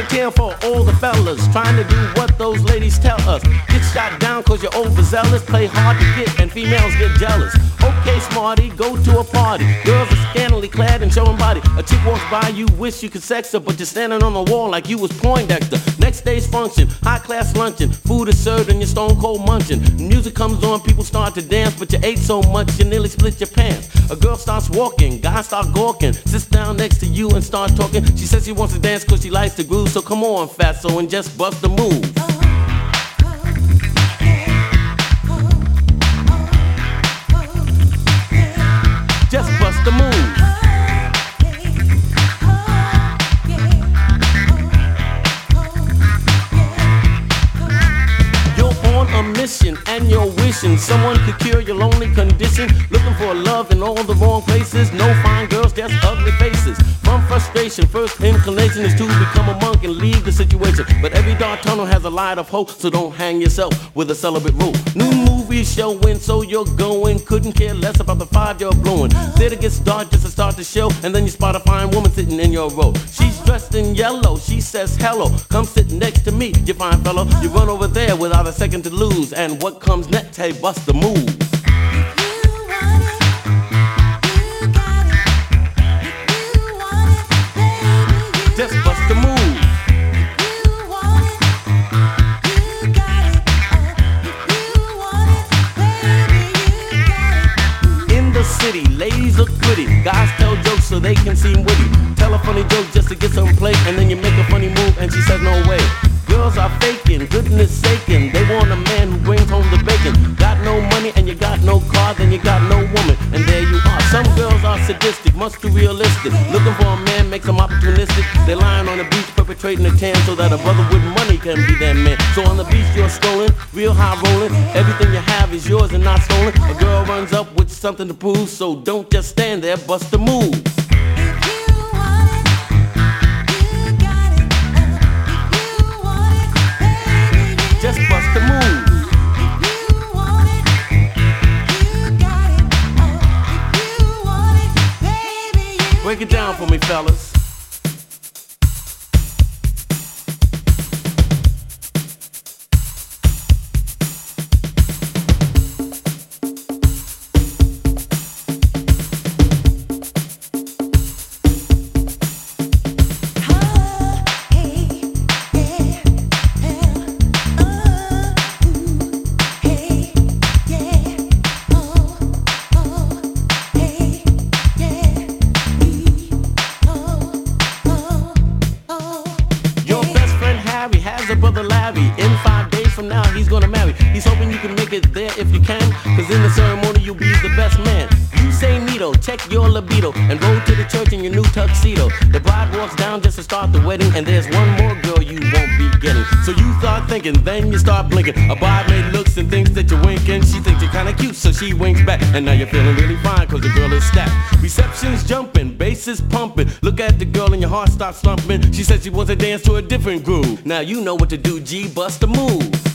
a tear for all the fellas trying to do what those ladies tell us. Get shot down cause you're overzealous, play hard to get and females get jealous. Okay, smarty, go to a party. Girls are scantily clad and showing body. A chick walks by, you wish you could sex her, but you're standing on the wall like you was Poindexter. Next day's function, high class luncheon. Food is served and you're stone cold munching. Music comes on, people start to dance, but you ate so much you nearly split your pants. A girl starts walking, guys start gawking, sits down next to you and start talking. She says she wants to dance cause she likes to groove, so come on, fatso, and just bust the move. Just bust the move. Mission and you're wishing someone could cure your lonely condition. Looking for love in all the wrong places. No fine girls, just ugly faces. From frustration, first inclination is to become a monk and leave the situation. But every dark tunnel has a light of hope, so don't hang yourself with a celibate rule. New movies showing, so you're going. Couldn't care less about the fire you're blowing. Theater gets dark just to start the show, and then you spot a fine woman sitting in your row. She's dressed in yellow, she says hello. Come sit next to me, you fine fellow. You run over there without a second to lose. And what comes next? Hey, bust the move. Just bust the move. In the city, ladies look pretty. Guys tell jokes so they can seem witty. Tell a funny joke just to get some play, and then you make a funny move and she says no way. Girls are faking, goodness saking. They want a man who brings home the bacon. Got no money and you got no car, then you got no woman, and there you are. Some girls are sadistic, much too realistic. Looking for a man makes them opportunistic. They're lying on the beach perpetrating a tan so that a brother with money can be their man. So on the beach you're strolling, real high rolling. Everything you have is yours and not stolen. A girl runs up with something to prove, so don't just stand there, bust the move. Just bust the move. Break it down for me, fellas. Brother Larry, in 5 days from now he's gonna marry. He's hoping you can make it there if you can, cause in the ceremony you'll be the best man. You say neato, check your libido, and roll to the church in your new tuxedo. The bride walks down just to start the wedding, and there's one more girl you won't be getting. So you start thinking, then you start blinking. A bridesmaid looks and thinks that you're winking. She thinks you're kinda cute, so she winks back, and now you're feeling really fine cause the girl is stacked. Reception's jumping, bass is pumping. Look at the girl and your heart starts slumping. She says she wants to dance to a different groove. Now you know what to do, G, bust the move.